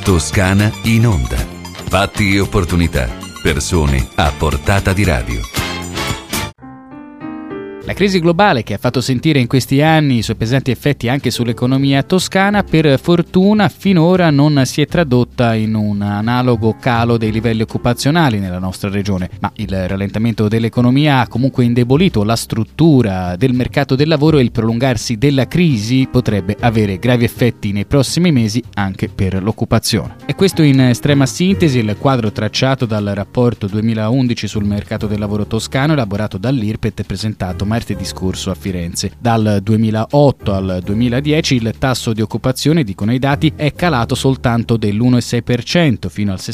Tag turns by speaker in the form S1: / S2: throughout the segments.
S1: Toscana in onda. Fatti e opportunità. Persone a portata di radio.
S2: La crisi globale, che ha fatto sentire in questi anni i suoi pesanti effetti anche sull'economia toscana, per fortuna finora non si è tradotta in un analogo calo dei livelli occupazionali nella nostra regione, ma il rallentamento dell'economia ha comunque indebolito la struttura del mercato del lavoro e il prolungarsi della crisi potrebbe avere gravi effetti nei prossimi mesi anche per l'occupazione. E questo in estrema sintesi il quadro tracciato dal rapporto 2011 sul mercato del lavoro toscano elaborato dall'IRPET e presentato martedì scorso a Firenze. Dal 2008 al 2010 il tasso di occupazione, dicono i dati, è calato soltanto dell'1,6% fino al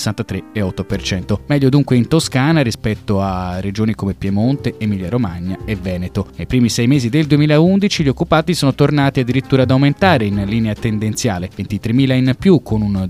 S2: 63,8%. Meglio dunque in Toscana rispetto a regioni come Piemonte, Emilia-Romagna e Veneto. Nei primi 6 mesi del 2011 gli occupati sono tornati addirittura ad aumentare in linea tendenziale, 23.000 in più, con un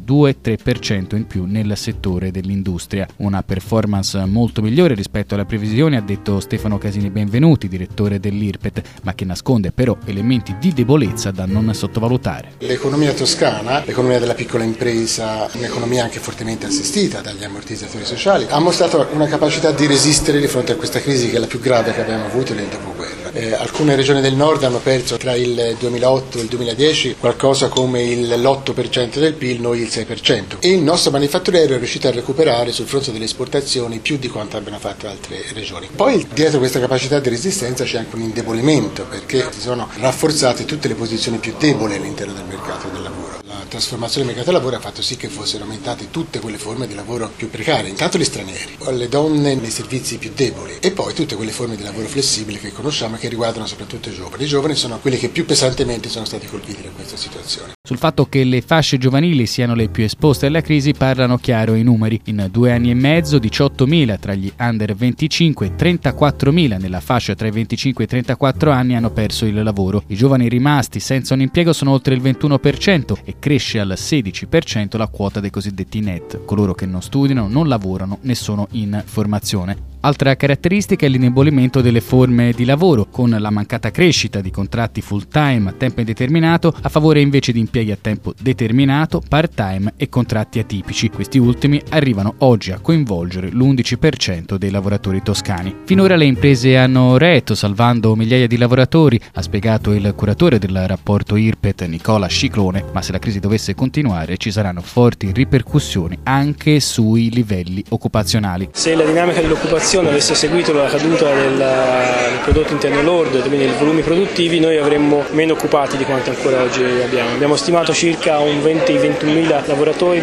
S2: 2-3% in più nel settore dell'industria. Una performance molto migliore rispetto alle previsioni, ha detto Stefano Casini Benvenuti, direttore dell'IRPET, ma che nasconde però elementi di debolezza da non sottovalutare.
S3: L'economia toscana, l'economia della piccola impresa, un'economia anche fortemente assistita dagli ammortizzatori sociali, ha mostrato una capacità di resistere di fronte a questa crisi che è la più grave che abbiamo avuto nel dopoguerra. Alcune regioni del nord hanno perso tra il 2008 e il 2010 qualcosa come l'8% del PIL, noi il 6%, e il nostro manifatturiero è riuscito a recuperare sul fronte delle esportazioni più di quanto abbiano fatto altre regioni. Poi dietro questa capacità di resistenza c'è anche un indebolimento, perché si sono rafforzate tutte le posizioni più deboli all'interno del mercato del lavoro. La trasformazione del mercato del lavoro ha fatto sì che fossero aumentate tutte quelle forme di lavoro più precarie, intanto gli stranieri, le donne nei servizi più deboli e poi tutte quelle forme di lavoro flessibile che conosciamo e che riguardano soprattutto i giovani. I giovani sono quelli che più pesantemente sono stati colpiti da questa situazione.
S2: Sul fatto che le fasce giovanili siano le più esposte alla crisi parlano chiaro i numeri. In 2 anni e mezzo 18.000 tra gli under 25 e 34.000 nella fascia tra i 25 e i 34 anni hanno perso il lavoro. I giovani rimasti senza un impiego sono oltre il 21% e cresce al 16% la quota dei cosiddetti NEET, coloro che non studiano, non lavorano né sono in formazione. Altra caratteristica è l'indebolimento delle forme di lavoro, con la mancata crescita di contratti full-time a tempo indeterminato a favore invece di impieghi a tempo determinato, part-time e contratti atipici. Questi ultimi arrivano oggi a coinvolgere l'11% dei lavoratori toscani. Finora le imprese hanno retto, salvando migliaia di lavoratori, ha spiegato il curatore del rapporto IRPET Nicola Sciclone, ma se la crisi dovesse continuare ci saranno forti ripercussioni anche sui livelli occupazionali.
S4: Se la dinamica dell'occupazione avesse seguito la caduta del prodotto interno lordo e quindi dei volumi produttivi, noi avremmo meno occupati di quanto ancora oggi abbiamo. Abbiamo stimato circa un 20-21.000 lavoratori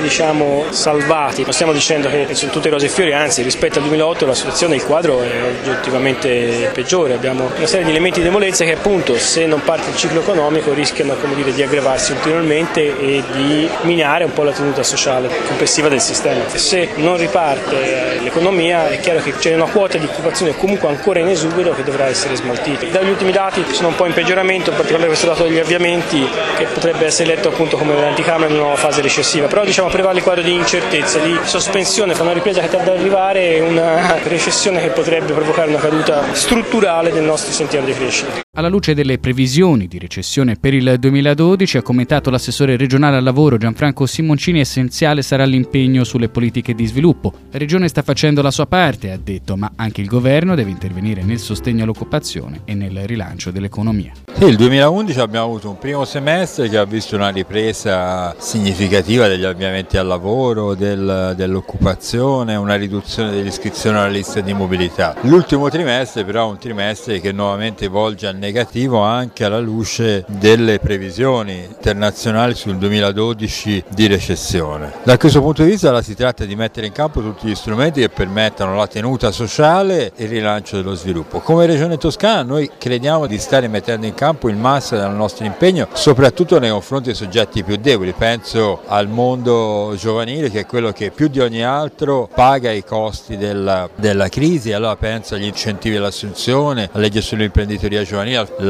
S4: salvati. Non stiamo dicendo che sono tutte rose e fiori, anzi rispetto al 2008 la situazione, il quadro è oggettivamente peggiore. Abbiamo una serie di elementi di debolezza che appunto, se non parte il ciclo economico, rischiano di aggravarsi ulteriormente e di minare un po' la tenuta sociale complessiva del sistema. Se non riparte l'economia è chiaro che c'è una quota di occupazione comunque ancora in esubero che dovrà essere smaltita. Dagli ultimi dati sono un po' in peggioramento, in particolare questo dato degli avviamenti, che potrebbe essere letto appunto come l'anticamera in una nuova fase recessiva, però prevale il quadro di incertezza, di sospensione fra una ripresa che tarda ad arrivare e una recessione che potrebbe provocare una caduta strutturale del nostro sentiero di crescita.
S2: Alla luce delle previsioni di recessione per il 2012, ha commentato l'assessore regionale al lavoro Gianfranco Simoncini, essenziale sarà l'impegno sulle politiche di sviluppo. La regione sta facendo la sua parte, ha detto, ma anche il governo deve intervenire nel sostegno all'occupazione e nel rilancio dell'economia.
S5: Sì, il 2011 abbiamo avuto un primo semestre che ha visto una ripresa significativa degli avviamenti al lavoro, dell'occupazione, una riduzione dell'iscrizione alla lista di mobilità. L'ultimo trimestre però è un trimestre che nuovamente volge al negativo anche alla luce delle previsioni internazionali sul 2012 di recessione. Da questo punto di vista si tratta di mettere in campo tutti gli strumenti che permettano la tenuta sociale e il rilancio dello sviluppo. Come Regione Toscana noi crediamo di stare mettendo in campo il massimo del nostro impegno, soprattutto nei confronti dei soggetti più deboli. Penso al mondo giovanile, che è quello che più di ogni altro paga i costi della crisi. Allora penso agli incentivi all'assunzione, alla legge sull'imprenditoria giovanile,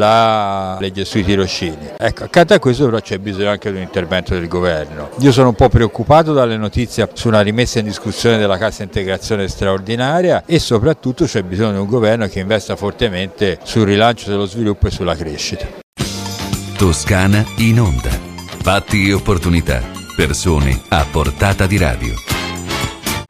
S5: la legge sui tirocini. Ecco, accanto a questo però c'è bisogno anche di un intervento del governo. Io sono un po' preoccupato dalle notizie su una rimessa in discussione della cassa integrazione straordinaria e soprattutto c'è bisogno di un governo che investa fortemente sul rilancio dello sviluppo e sulla crescita.
S1: Toscana in onda. Fatti e opportunità. Persone a portata di radio.